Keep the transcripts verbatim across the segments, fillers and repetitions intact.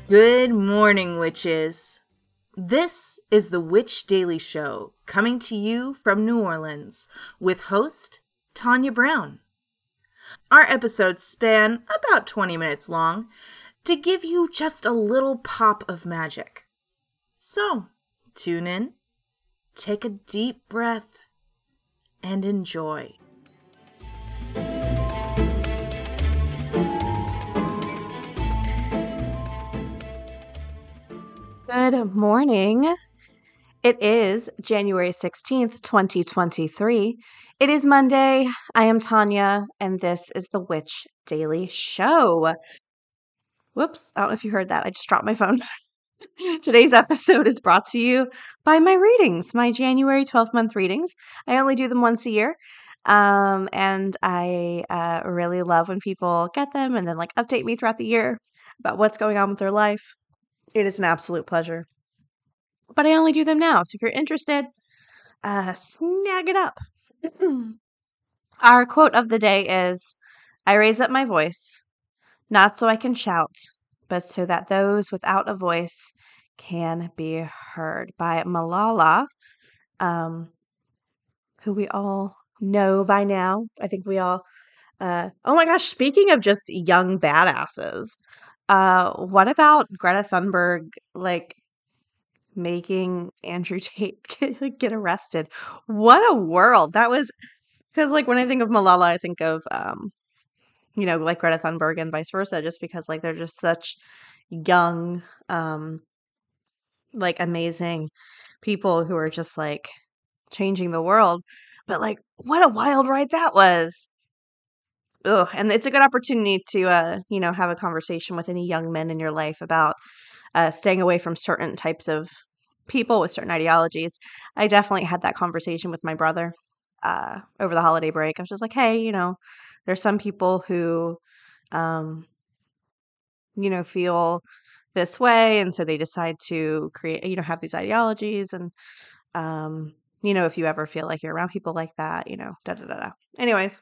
Good morning, witches. This is the Witch Daily Show, coming to you from New Orleans, with host Tanya Brown. Our episodes span about twenty minutes long to give you just a little pop of magic. So, tune in, take a deep breath, and enjoy. Good morning. It is January sixteenth, twenty twenty-three. It is Monday. I am Tanya, and this is the Witch Daily Show. Whoops, I don't know if you heard that. I just dropped my phone. Today's episode is brought to you by my readings, my January twelfth month readings. I only do them once a year. Um, and I uh, really love when people get them and then like update me throughout the year about what's going on with their life. It is an absolute pleasure. But I only do them now. So if you're interested, uh, snag it up. Our quote of the day is, I raise up my voice, not so I can shout, but so that those without a voice can be heard, by Malala, um, who we all know by now. I think we all, uh, oh my gosh, speaking of just young badasses, uh, what about Greta Thunberg, like, making Andrew Tate get, get arrested? What a world. That was, because like when I think of Malala, I think of, um, you know, like Greta Thunberg and vice versa, just because like they're just such young, um, like amazing people who are just like changing the world. But like, what a wild ride that was. Ugh, and it's a good opportunity to, uh, you know, have a conversation with any young men in your life about uh, staying away from certain types of people with certain ideologies. I definitely had that conversation with my brother uh, over the holiday break. I was just like, hey, you know, there's some people who, um, you know, feel this way, and so they decide to create, you know, have these ideologies. And, um, you know, if you ever feel like you're around people like that, you know, da da da da. Anyways,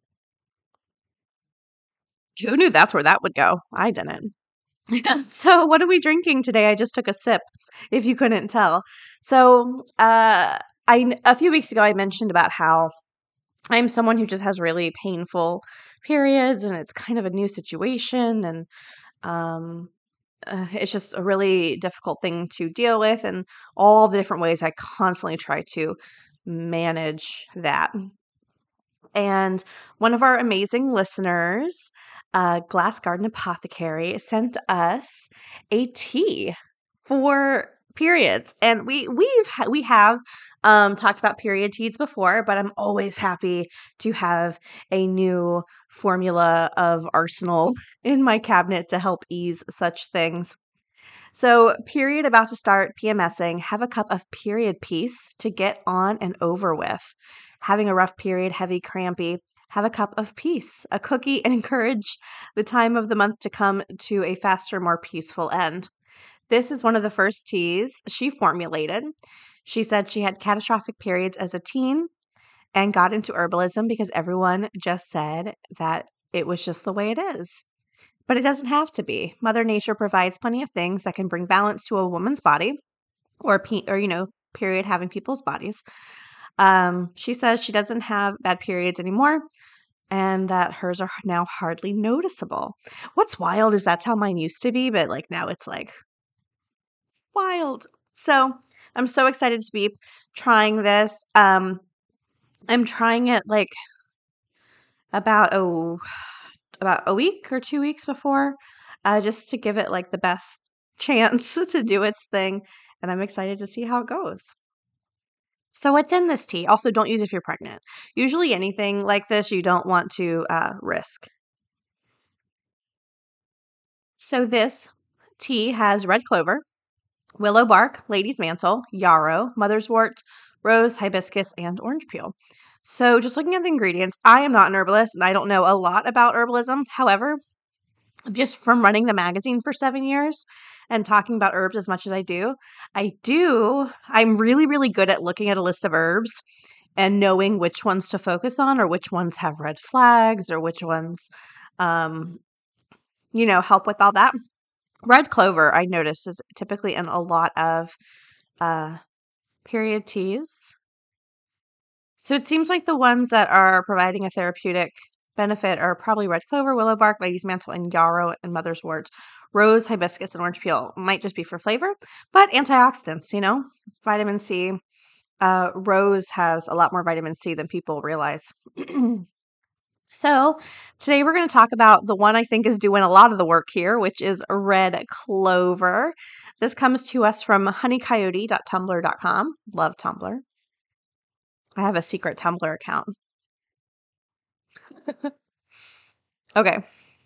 who knew that's where that would go? I didn't. So, what are we drinking today? I just took a sip, if you couldn't tell. So, uh, I a few weeks ago I mentioned about how I'm someone who just has really painful periods, and it's kind of a new situation, and um, uh, it's just a really difficult thing to deal with, and all the different ways I constantly try to manage that. And one of our amazing listeners, uh, Glass Garden Apothecary, sent us a tea for periods. And we we've ha- we have um, talked about period teas before, but I'm always happy to have a new formula of arsenal in my cabinet to help ease such things. So, period about to start PMSing, have a cup of period peace to get on and over with. Having a rough period, heavy, crampy, have a cup of peace, a cookie, and encourage the time of the month to come to a faster, more peaceful end. This is one of the first teas she formulated. She said she had catastrophic periods as a teen and got into herbalism because everyone just said that it was just the way it is. But it doesn't have to be. Mother Nature provides plenty of things that can bring balance to a woman's body, or pe- or you know, period having people's bodies. Um, she says she doesn't have bad periods anymore, and that hers are now hardly noticeable. What's wild is that's how mine used to be, but like now it's like wild. So I'm so excited to be trying this. Um, I'm trying it like about oh about a week or two weeks before, uh, just to give it like the best chance to do its thing. And I'm excited to see how it goes. So, what's in this tea? Also, don't use if you're pregnant. Usually, anything like this you don't want to uh, risk. So, this tea has red clover, willow bark, lady's mantle, yarrow, mother's wort, rose, hibiscus, and orange peel. So, just looking at the ingredients, I am not an herbalist and I don't know a lot about herbalism. However, just from running the magazine for seven years and talking about herbs as much as I do, I do, I'm really, really good at looking at a list of herbs and knowing which ones to focus on or which ones have red flags or which ones, um, you know, help with all that. Red clover, I noticed, is typically in a lot of uh, period teas. So it seems like the ones that are providing a therapeutic benefit are probably red clover, willow bark, lady's mantle, and yarrow and mother's wort. Rose, hibiscus, and orange peel might just be for flavor, but antioxidants, you know, vitamin C. Uh, rose has a lot more vitamin C than people realize. So today we're going to talk about the one I think is doing a lot of the work here, which is red clover. This comes to us from honey coyote dot tumblr dot com. Love Tumblr. I have a secret Tumblr account. Okay.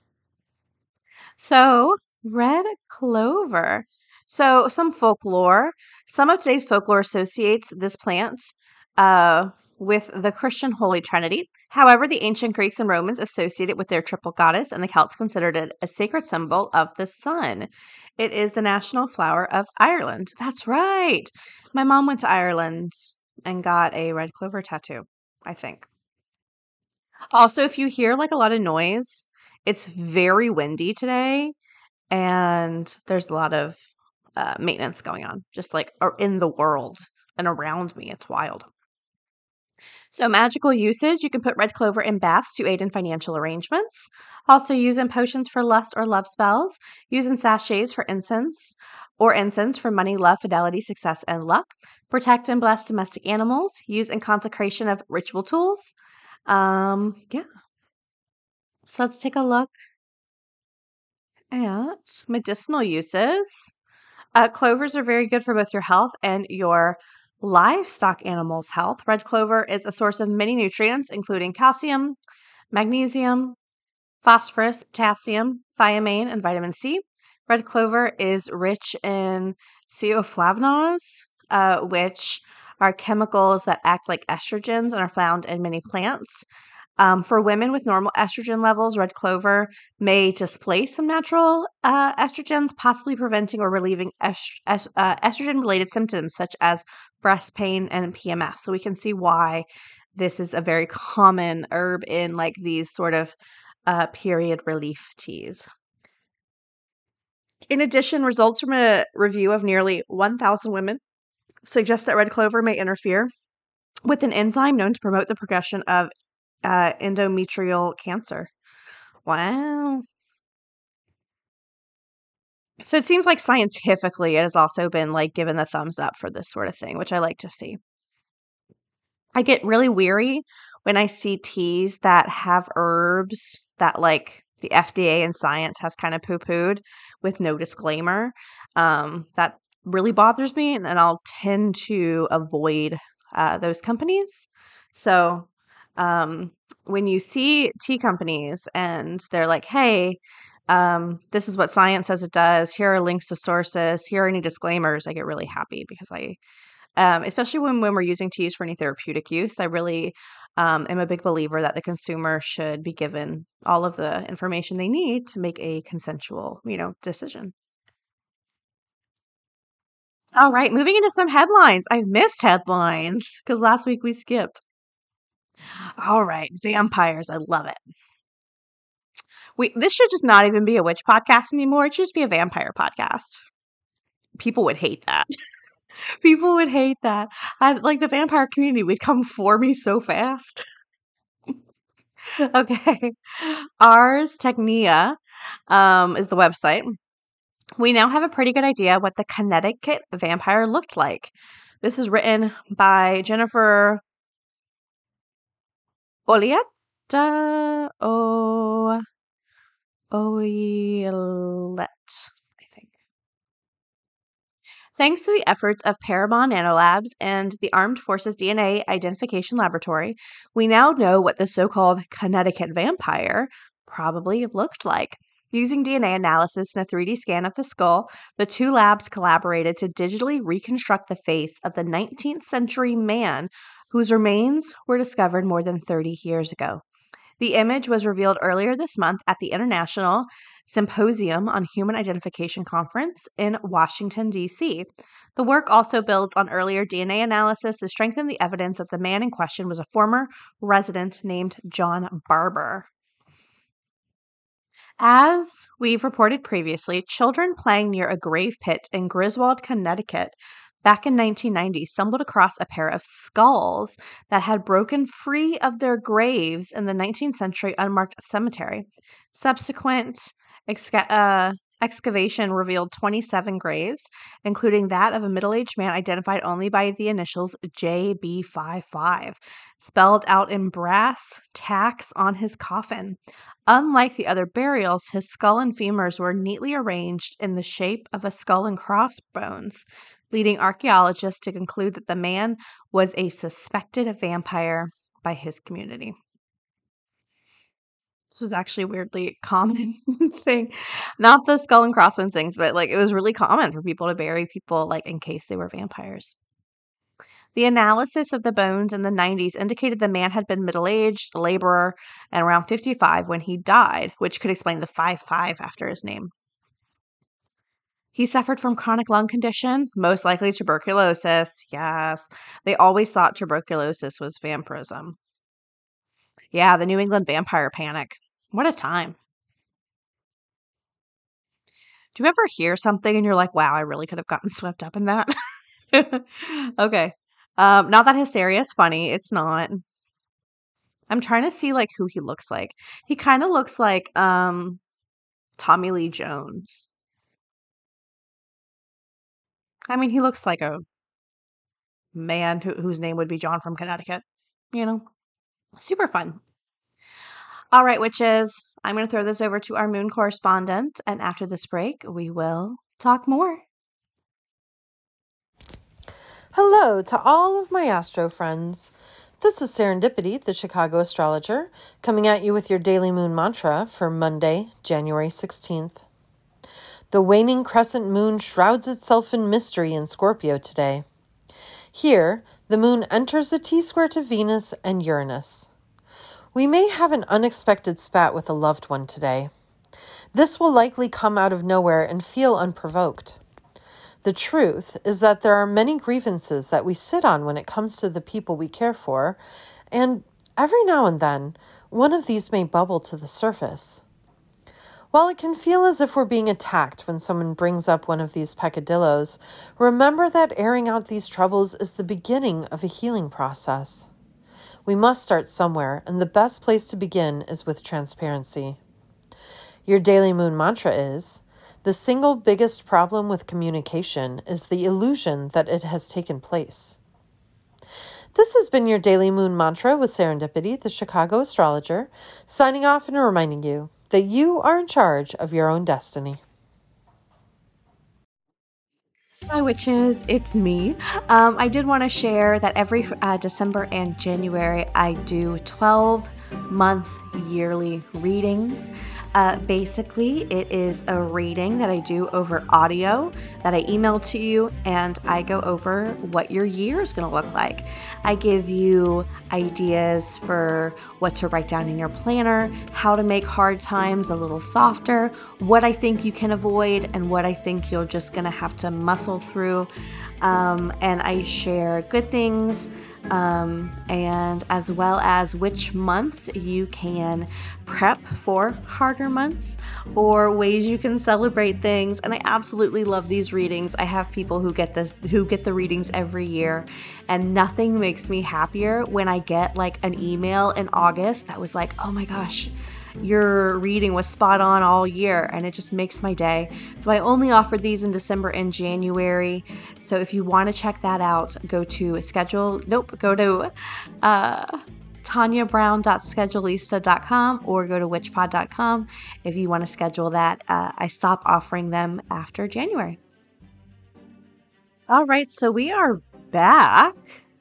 So, red clover. So, some folklore. Some of today's folklore associates this plant uh, with the Christian Holy Trinity. However, the ancient Greeks and Romans associated it with their triple goddess, and the Celts considered it a sacred symbol of the sun. It is the national flower of Ireland. That's right. My mom went to Ireland and got a red clover tattoo, I think. Also, if you hear like a lot of noise, it's very windy today and there's a lot of uh, maintenance going on, just like or in the world and around me. It's wild. So, magical usage, you can put red clover in baths to aid in financial arrangements. Also, use in potions for lust or love spells. Use in sachets for incense or incense for money, love, fidelity, success, and luck. Protect and bless domestic animals. Use in consecration of ritual tools. Um, yeah. So let's take a look at medicinal uses. Uh, clovers are very good for both your health and your livestock animals' health. Red clover is a source of many nutrients, including calcium, magnesium, phosphorus, potassium, thiamine, and vitamin C. Red clover is rich in theoflavonoids, uh, which are chemicals that act like estrogens and are found in many plants. Um, for women with normal estrogen levels, red clover may displace some natural uh, estrogens, possibly preventing or relieving est- est- uh, estrogen-related symptoms such as breast pain and P M S. So we can see why this is a very common herb in like these sort of uh, period relief teas. In addition, results from a review of nearly one thousand women suggest that red clover may interfere with an enzyme known to promote the progression of uh, endometrial cancer. Wow. So it seems like scientifically it has also been like given the thumbs up for this sort of thing, which I like to see. I get really weary when I see teas that have herbs that like the F D A and science has kind of poo-pooed with no disclaimer. Um, that really bothers me, and, and I'll tend to avoid uh, those companies. So um, when you see tea companies and they're like, hey, um, this is what science says it does. Here are links to sources. Here are any disclaimers. I get really happy because I um, especially when, when we're using teas for any therapeutic use. I really um, am a big believer that the consumer should be given all of the information they need to make a consensual, you know, decision. All right, moving into some headlines. I've missed headlines because last week we skipped. All right, vampires. I love it. We this should just not even be a witch podcast anymore. It should just be a vampire podcast. People would hate that. People would hate that. I like the vampire community would come for me so fast. Okay. Ars Technica um, is the website. We now have a pretty good idea what the Connecticut vampire looked like. This is written by Jennifer Olietta O Oilet, I think. Thanks to the efforts of Parabon Nanolabs and the Armed Forces D N A Identification Laboratory, we now know what the so-called Connecticut vampire probably looked like. Using D N A analysis and a three D scan of the skull, the two labs collaborated to digitally reconstruct the face of the nineteenth century man whose remains were discovered more than thirty years ago. The image was revealed earlier this month at the International Symposium on Human Identification Conference in Washington, D C. The work also builds on earlier D N A analysis to strengthen the evidence that the man in question was a former resident named John Barber. As we've reported previously, children playing near a grave pit in Griswold, Connecticut, back in nineteen ninety, stumbled across a pair of skulls that had broken free of their graves in the nineteenth century unmarked cemetery. Subsequent exca- uh, excavation revealed twenty-seven graves, including that of a middle aged man identified only by the initials J B fifty-five, spelled out in brass tacks on his coffin. Unlike the other burials, his skull and femurs were neatly arranged in the shape of a skull and crossbones, leading archaeologists to conclude that the man was a suspected vampire by his community. This was actually a weirdly common thing. Not the skull and crossbones things, but like it was really common for people to bury people like in case they were vampires. The analysis of the bones in the nineties indicated the man had been middle-aged, a laborer, and around fifty-five when he died, which could explain the five five after his name. He suffered from chronic lung condition, most likely tuberculosis. Yes, they always thought tuberculosis was vampirism. Yeah, the New England vampire panic. What a time. Do you ever hear something and you're like, wow, I really could have gotten swept up in that? Okay. Um, not that hysteria is funny. It's not. I'm trying to see like who he looks like. He kind of looks like um Tommy Lee Jones. I mean, he looks like a man who, whose name would be John from Connecticut. You know, super fun. All right, witches, I'm going to throw this over to our moon correspondent, and after this break, we will talk more. Hello to all of my astro friends. This is Serendipity, the Chicago astrologer, coming at you with your daily moon mantra for Monday, January sixteenth. The waning crescent moon shrouds itself in mystery in Scorpio today. Here, the moon enters a T-square to Venus and Uranus. We may have an unexpected spat with a loved one today. This will likely come out of nowhere and feel unprovoked. The truth is that there are many grievances that we sit on when it comes to the people we care for, and every now and then, one of these may bubble to the surface. While it can feel as if we're being attacked when someone brings up one of these peccadillos, remember that airing out these troubles is the beginning of a healing process. We must start somewhere, and the best place to begin is with transparency. Your daily moon mantra is, the single biggest problem with communication is the illusion that it has taken place. This has been your daily moon mantra with Serendipity, the Chicago astrologer, signing off and reminding you that you are in charge of your own destiny. Hi, witches. It's me. Um, I did want to share that every uh, December and January, I do twelve month yearly readings. Uh, basically, it is a reading that I do over audio that I email to you, and I go over what your year is going to look like. I give you ideas for what to write down in your planner, how to make hard times a little softer, what I think you can avoid, and what I think you're just going to have to muscle through. Um, and I share good things, um, and as well as which months you can prep for harder months or ways you can celebrate things. And I absolutely love these readings. I have people who get this, who get the readings every year, and nothing makes me happier when I get like an email in August that was like, oh my gosh, your reading was spot on all year, and it just makes my day. So I only offered these in December and January. So if you want to check that out, go to schedule, nope, go to uh, tanya brown dot schedulista dot com or go to witchpod dot com if you want to schedule that. Uh, I stop offering them after January. All right, so we are back.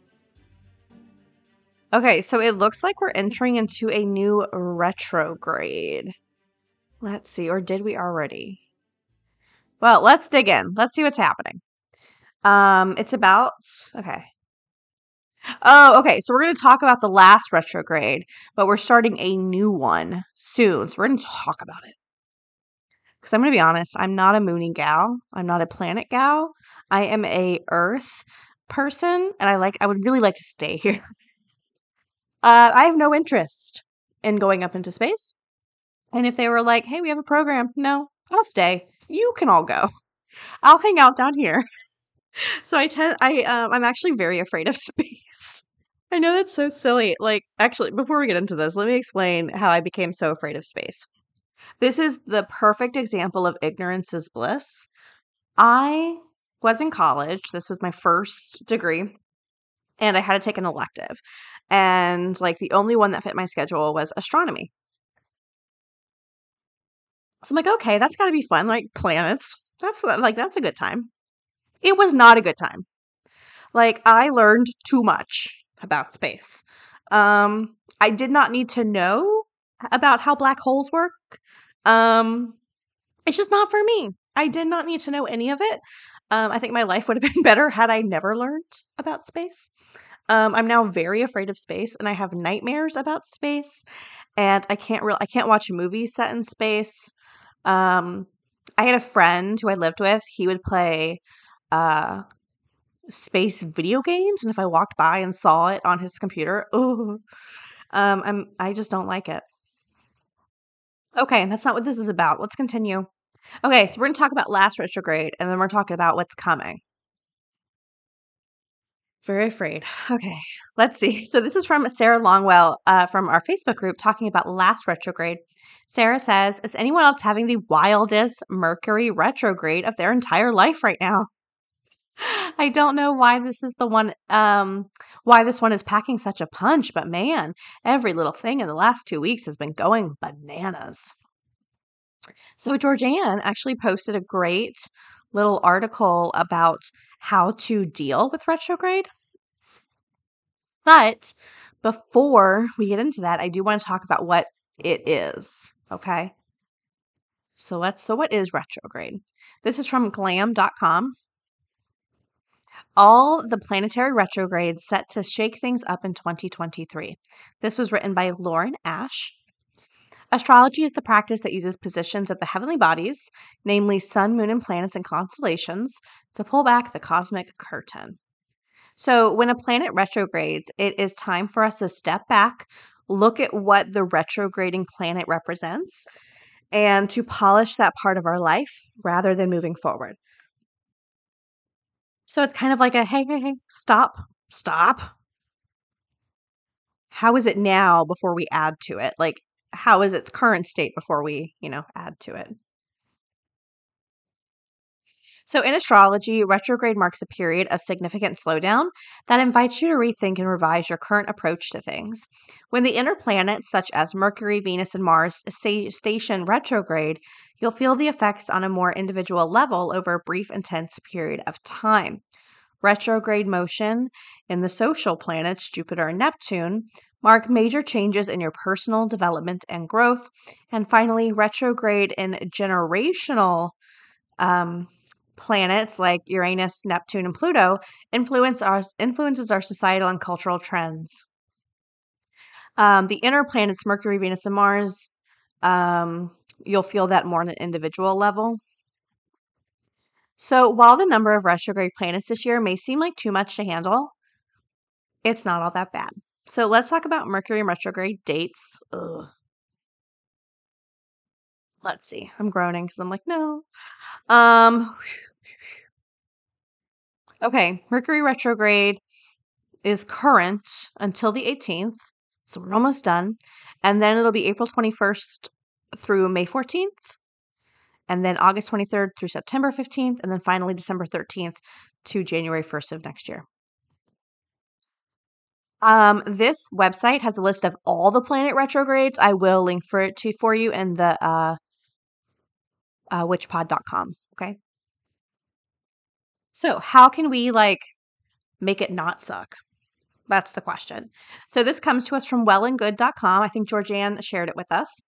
Okay, so it looks like we're entering into a new retrograde. Let's see, or did we already? Well, let's dig in. Let's see what's happening. Um, it's about, okay. Oh, okay, so we're going to talk about the last retrograde, but we're starting a new one soon, so we're going to talk about it. Because I'm going to be honest, I'm not a moony gal. I'm not a planet gal. I am a Earth person, and I like. I would really like to stay here. Uh, I have no interest in going up into space. And if they were like, hey, we have a program, no, I'll stay. You can all go. I'll hang out down here. So I tend, I, um, I'm actually very afraid of space. I know that's so silly. Like, actually, before we get into this, let me explain how I became so afraid of space. This is the perfect example of ignorance is bliss. I was in college. This was my first degree, and I had to take an elective. And like the only one that fit my schedule was astronomy. So I'm like, okay, that's got to be fun. Like planets. That's like, that's a good time. It was not a good time. Like, I learned too much about space. Um, I did not need to know about how black holes work. Um, it's just not for me. I did not need to know any of it. Um, I think my life would have been better had I never learned about space. Um, I'm now very afraid of space, and I have nightmares about space. And I can't real I can't watch movies set in space. Um, I had a friend who I lived with. He would play uh space video games, and if I walked by and saw it on his computer, oh, um, I'm I just don't like it. Okay, that's not what this is about. Let's continue. Okay, so we're gonna talk about last retrograde, and then we're talking about what's coming. Very afraid. Okay, let's see. So this is from Sarah Longwell uh, from our Facebook group talking about last retrograde. Sarah says, is anyone else having the wildest Mercury retrograde of their entire life right now? I don't know why this is the one, um, why this one is packing such a punch, but man, every little thing in the last two weeks has been going bananas. So Georgianne actually posted a great little article about how to deal with retrograde. But before we get into that, I do want to talk about what it is, okay? So let's, so what is retrograde? This is from glam dot com. All the planetary retrogrades set to shake things up in twenty twenty-three. This was written by Lauren Ash. Astrology is the practice that uses positions of the heavenly bodies, namely sun, moon, and planets and constellations, to pull back the cosmic curtain. So when a planet retrogrades, it is time for us to step back, look at what the retrograding planet represents, and to polish that part of our life rather than moving forward. So it's kind of like a, hey, hey, hey, stop, stop. How is it now before we add to it? Like, how is its current state before we, you know, add to it? So in astrology, retrograde marks a period of significant slowdown that invites you to rethink and revise your current approach to things. When the inner planets, such as Mercury, Venus, and Mars, station retrograde, you'll feel the effects on a more individual level over a brief, intense period of time. Retrograde motion in the social planets, Jupiter and Neptune, mark major changes in your personal development and growth. And finally, retrograde in generational um, planets like Uranus, Neptune, and Pluto influence our, influences our societal and cultural trends. Um, the inner planets, Mercury, Venus, and Mars, um, you'll feel that more on an individual level. So while the number of retrograde planets this year may seem like too much to handle, it's not all that bad. So let's talk about Mercury retrograde dates. Ugh. Let's see. I'm groaning because I'm like, no. Um. Okay, Mercury retrograde is current until the eighteenth, so we're almost done. And then it'll be April twenty-first through May fourteenth, and then August twenty-third through September fifteenth, and then finally December thirteenth to January first of next year. Um, this website has a list of all the planet retrogrades. I will link for it to for you in the uh, uh witch pod dot com. Okay. So how can we like make it not suck? That's the question. So this comes to us from well and good dot com. I think Georgianne shared it with us.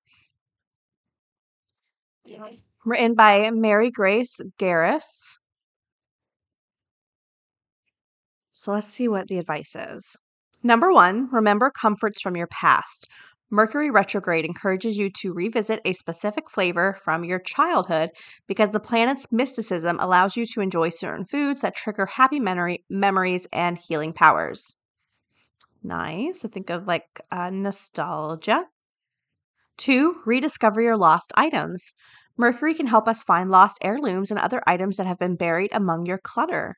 Written by Mary Grace Garris. So let's see what the advice is. Number one, remember comforts from your past. Mercury retrograde encourages you to revisit a specific flavor from your childhood because the planet's mysticism allows you to enjoy certain foods that trigger happy memory, memories and healing powers. Nice. So think of like uh, nostalgia. Two, rediscover your lost items. Mercury can help us find lost heirlooms and other items that have been buried among your clutter.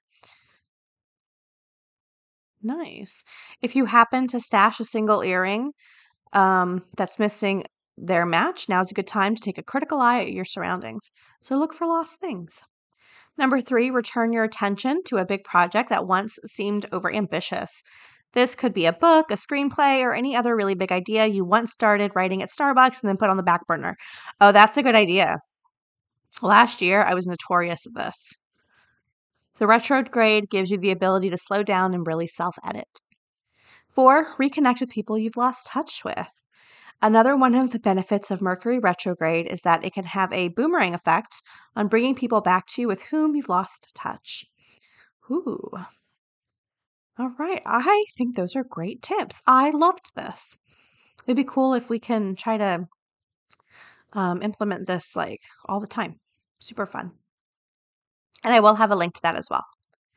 Nice. If you happen to stash a single earring um, that's missing their match, now's a good time to take a critical eye at your surroundings. So look for lost things. Number three, return your attention to a big project that once seemed overambitious. This could be a book, a screenplay, or any other really big idea you once started writing at Starbucks and then put on the back burner. Oh, that's a good idea. Last year, I was notorious at this. The retrograde gives you the ability to slow down and really self-edit. Four, reconnect with people you've lost touch with. Another one of the benefits of Mercury retrograde is that it can have a boomerang effect on bringing people back to you with whom you've lost touch. Ooh. All right. I think those are great tips. I loved this. It'd be cool if we can try to um, implement this like all the time. Super fun. And I will have a link to that as well.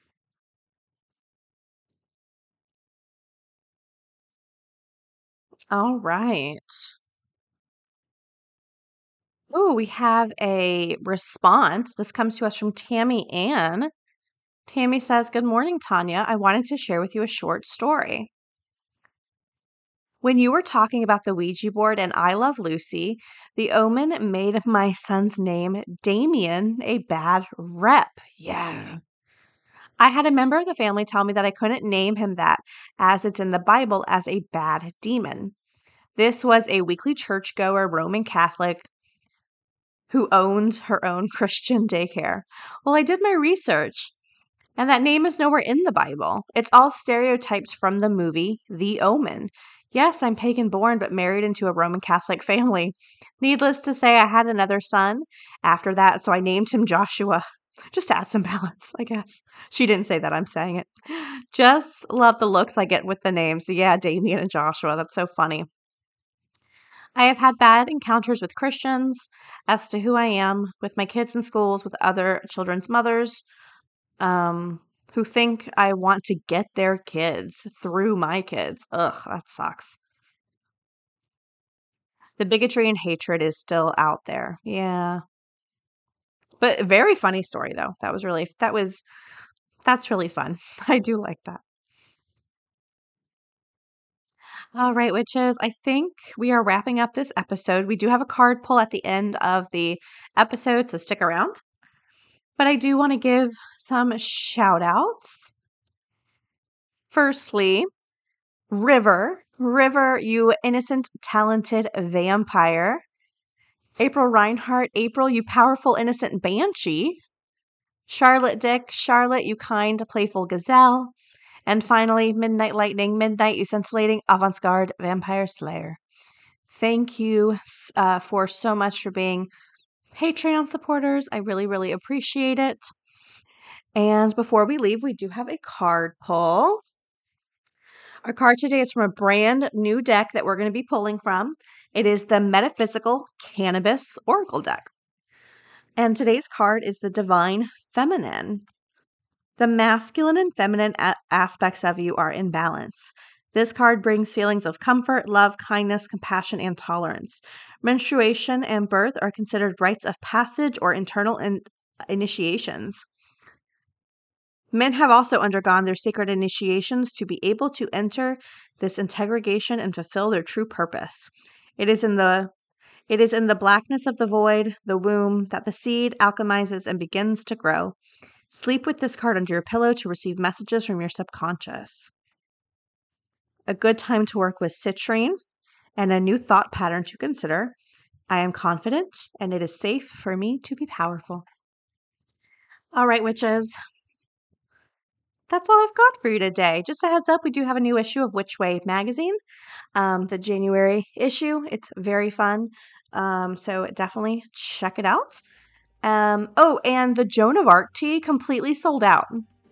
All right. Ooh, we have a response. This comes to us from Tammy Ann. Tammy says, "Good morning, Tanya. I wanted to share with you a short story. When you were talking about the Ouija board and I Love Lucy, the omen made my son's name, Damien, a bad rep." Yeah. "I had a member of the family tell me that I couldn't name him that, as it's in the Bible as a bad demon. This was a weekly churchgoer Roman Catholic who owned her own Christian daycare. Well, I did my research, and that name is nowhere in the Bible. It's all stereotyped from the movie The Omen. Yes, I'm pagan born, but married into a Roman Catholic family. Needless to say, I had another son after that, so I named him Joshua. Just to add some balance, I guess. She didn't say that, I'm saying it. Just love the looks I get with the names. Yeah, Damien and Joshua. That's so funny. I have had bad encounters with Christians as to who I am, with my kids in schools, with other children's mothers, um, who think I want to get their kids through my kids. Ugh, that sucks. The bigotry and hatred is still out there. Yeah. But very funny story, though. That was really, that was, that's really fun. I do like that. All right, witches, I think we are wrapping up this episode. We do have a card pull at the end of the episode, so stick around. But I do want to give some shout outs. Firstly, River. River, you innocent, talented vampire. April Reinhardt. April, you powerful, innocent banshee. Charlotte Dick. Charlotte, you kind, playful gazelle. And finally, Midnight Lightning. Midnight, you scintillating, avant-garde vampire slayer. Thank you uh, for so much for being Patreon supporters. I really, really appreciate it. And before we leave, we do have a card pull. Our card today is from a brand new deck that we're going to be pulling from. It is the Metaphysical Cannabis Oracle deck. And today's card is the Divine Feminine. The masculine and feminine a- aspects of you are in balance. This card brings feelings of comfort, love, kindness, compassion, and tolerance. Menstruation and birth are considered rites of passage or internal in- initiations. Men have also undergone their sacred initiations to be able to enter this integration and fulfill their true purpose. It is in the it is in the blackness of the void, the womb, that the seed alchemizes and begins to grow. Sleep with this card under your pillow to receive messages from your subconscious. A good time to work with citrine and a new thought pattern to consider. I am confident and it is safe for me to be powerful. All right, witches. That's all I've got for you today. Just a heads up, we do have a new issue of Witch Way magazine, um, the January issue. It's very fun, um, so definitely check it out. Um, oh, and the Joan of Arc tea completely sold out.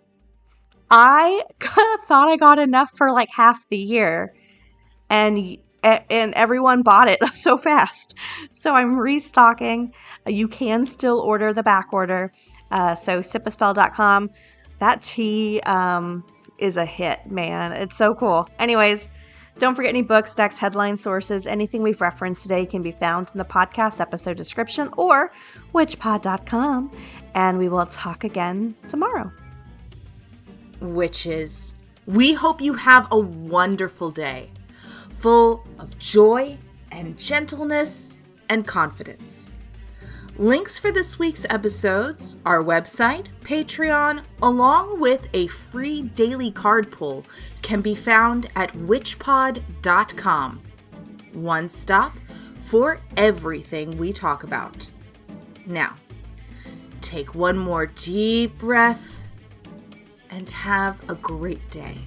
I thought I got enough for like half the year, and and everyone bought it so fast. So I'm restocking. You can still order the back order. Uh, so sip a spell dot com. That tea um, is a hit, man. It's so cool. Anyways, Don't forget any books, decks, headline sources, anything we've referenced today can be found in the podcast episode description or witch pod dot com. And we will talk again tomorrow. Witches, we hope you have a wonderful day, full of joy and gentleness and confidence. Links for this week's episodes, our website, Patreon, along with a free daily card pull can be found at witch pod dot com. One stop for everything we talk about. Now, take one more deep breath and have a great day.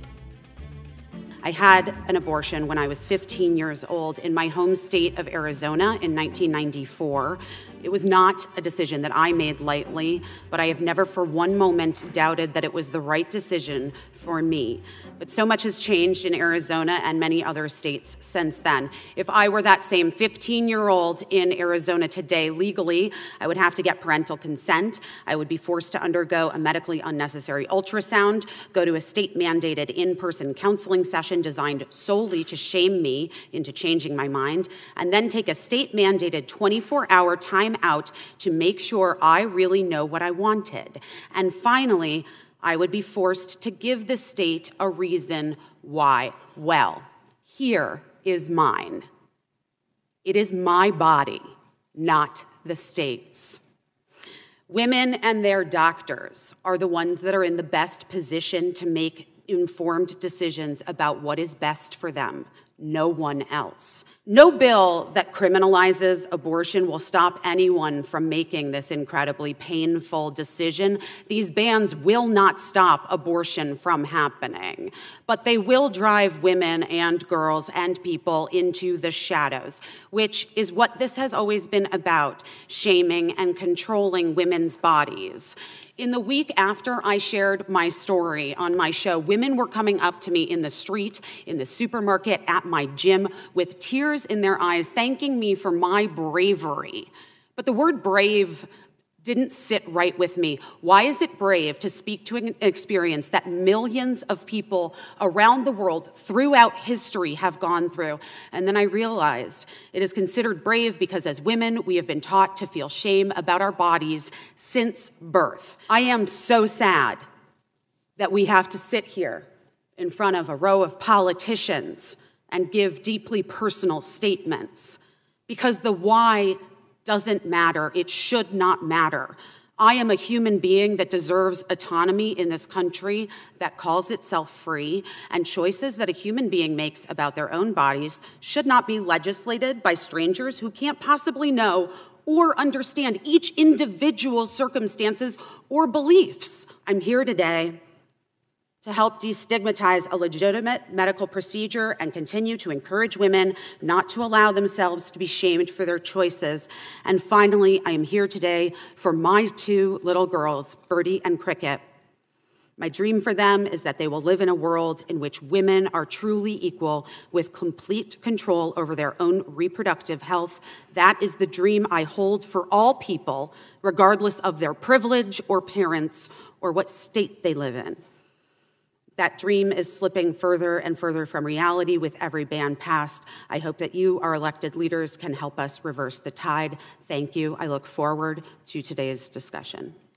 I had an abortion when I was fifteen years old in my home state of Arizona in nineteen ninety-four. It was not a decision that I made lightly, but I have never for one moment doubted that it was the right decision for me. But so much has changed in Arizona and many other states since then. If I were that same fifteen-year-old in Arizona today legally, I would have to get parental consent. I would be forced to undergo a medically unnecessary ultrasound, go to a state-mandated in-person counseling session designed solely to shame me into changing my mind, and then take a state-mandated twenty-four hour time out to make sure I really know what I wanted. And finally, I would be forced to give the state a reason why. Well, here is mine. It is my body, not the state's. Women and their doctors are the ones that are in the best position to make informed decisions about what is best for them. No one else. No bill that criminalizes abortion will stop anyone from making this incredibly painful decision. These bans will not stop abortion from happening, but they will drive women and girls and people into the shadows, which is what this has always been about, shaming and controlling women's bodies. In the week after I shared my story on my show, women were coming up to me in the street, in the supermarket, at my gym, with tears in their eyes, thanking me for my bravery. But the word brave didn't sit right with me. Why is it brave to speak to an experience that millions of people around the world throughout history have gone through? And then I realized it is considered brave because as women, we have been taught to feel shame about our bodies since birth. I am so sad that we have to sit here in front of a row of politicians and give deeply personal statements because the why doesn't matter. It should not matter. I am a human being that deserves autonomy in this country that calls itself free, and choices that a human being makes about their own bodies should not be legislated by strangers who can't possibly know or understand each individual's circumstances or beliefs. I'm here today to help destigmatize a legitimate medical procedure and continue to encourage women not to allow themselves to be shamed for their choices. And finally, I am here today for my two little girls, Birdie and Cricket. My dream for them is that they will live in a world in which women are truly equal with complete control over their own reproductive health. That is the dream I hold for all people, regardless of their privilege or parents or what state they live in. That dream is slipping further and further from reality with every ban passed. I hope that you, our elected leaders, can help us reverse the tide. Thank you. I look forward to today's discussion.